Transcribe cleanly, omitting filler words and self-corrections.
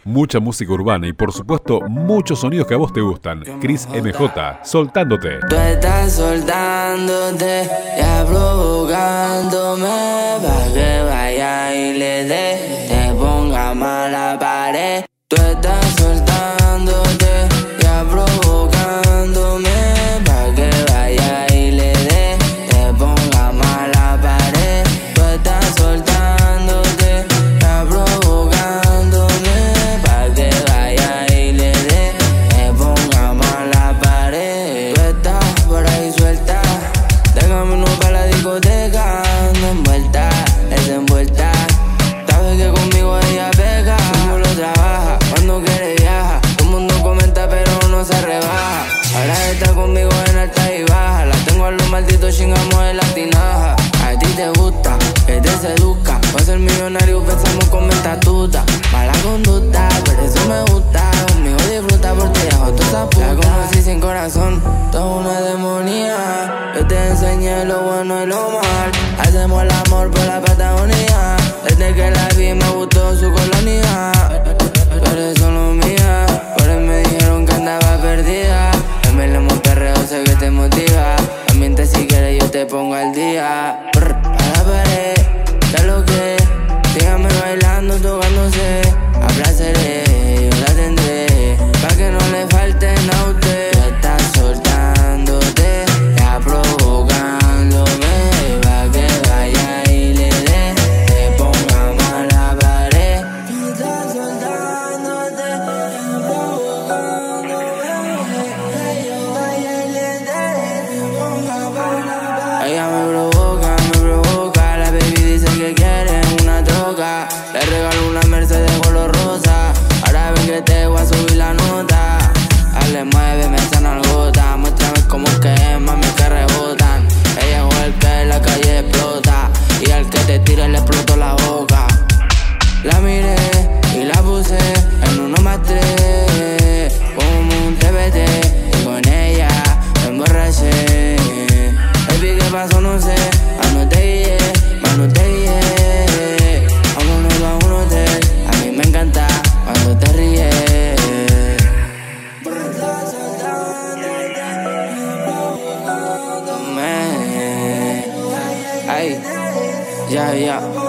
mucha música urbana y por supuesto muchos sonidos que a vos te gustan. Chris MJ, soltándote. Tú estás soltándote, ya provocándome, pa' que vaya y le dé, te ponga mal la pared. Tú estás soltándote, ya provocándome, pa' que vaya y le dé, te ponga mal la pared. Tú estás soltándote, ya provocándome, pa' que vaya y le dé, te ponga mal la pared. Tú estás por ahí suelta, déjame uno pa' la discoteca, ando envuelta, desenvuelta. Sabes que conmigo ella pega, como lo trabaja, cuando quiere viaja. Todo el mundo comenta pero no se rebaja. Ahora está conmigo en alta y baja. La tengo a los malditos chingamos en la tinaja. A ti te gusta, que te seduzca. Pa' ser millonario pensamos con mente tuta. Mala conducta, pero eso me gusta. Conmigo disfruta porque dejo toda esa puta. La conocí sin corazón, toda una demonía. Yo te enseñé lo bueno y lo mal. Hacemos el amor por la Patagonia. Desde que la vi me gustó su colonia. Tú eres solo mía. Por él me dijeron que andaba perdida. En el perreo sé que te motiva. Ambiente si quieres yo te pongo al día. A la pared, ya lo que. Sígame bailando, tocándose. A placeré, yo la tendré. Pa' que no le falten a usted. Tú estás soltándote, ya provocándome. Pa' que vaya y le dé, te ponga mal la pared. Tú estás soltándote, ya provocándome. Pa' que vaya y le dé, te ponga mal la pared. Ella me provoca, la baby dice que quiere una troca. Le regalo una Mercedes color rosa. Ahora ven que te voy a subir la nota. Dale, muéveme esa nalgota. Muéstrame cómo que es, mami, que rebotan. Ella es el que en la calle explota. Y al que te tire le explotó la boca. La miré y la puse en 1+3, como un TBT. Y con ella me emborraché. Baby, ¿qué pasó? No sé. Anoté guié, manoté guié. Vámonos a un hotel. A mí me encanta cuando te ríes. Ay, ya.